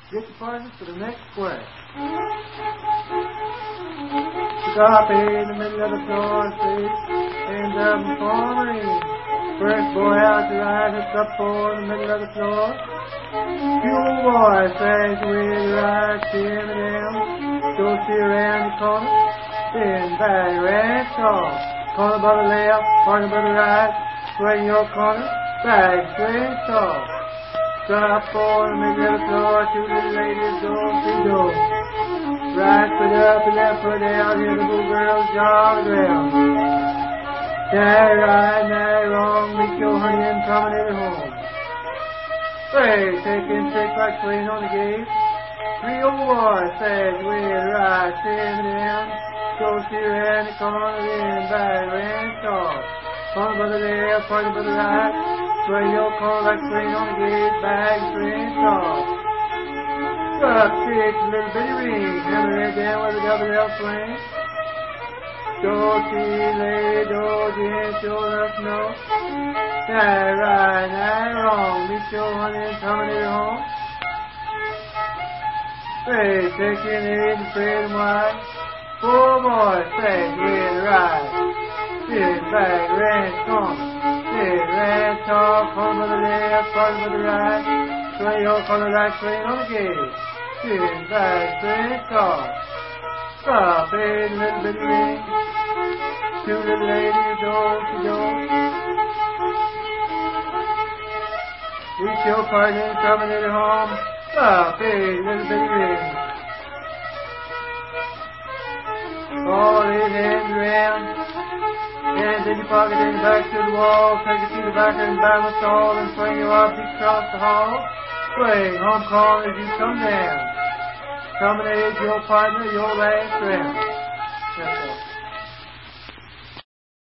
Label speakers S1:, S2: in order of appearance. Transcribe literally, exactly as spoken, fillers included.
S1: Get the partner for the next square. Stop in the middle of the floor, see? Hands up and forming. First boy out to ride, hooks up four in the middle of the floor. Fuel boy says with the right, shimmy down. Go see around the corner. Then back, right off. Corner by the left, corner by the right. Swing your corner, back, swing off. Drop four in the middle of the floor. Two little ladies go, see go. Right foot up and left foot down. Here the little girls jog around. Now right, now wrong. Meet your honey and promenade home. Hey, taking six like clean on the gate. Three old boys says with right, shimmy down. Go see around the corner, then back, ranch off. Corner by the left, corner by the right. Swing your corner like clean on the gate, back, ranch off. Up six, little bitty ring. Hammer that down with a double L swing. Do, see, lay, do, gin, sure enough, no. Now right, now wrong. Meet your honey and promenade home. Hey, take in eight and straight and wide. Four boys, say, with right. Sit back, ranch, corner. Sit, ranch, off, corner by the left, corner by the right. Swing your corner like swing on the gate. Sit back, ranch, off. Stop, eight little bitty ring. Two little ladies, door to door. Reach your partner and promenade home. Stop, eight little bitty ring. All eight hands around. Hands in your pocket and back to the wall. Take it to the back and balance all and swing your object across the hall. Swing, home call as you come down. Promenade your partner, your last round. That's all.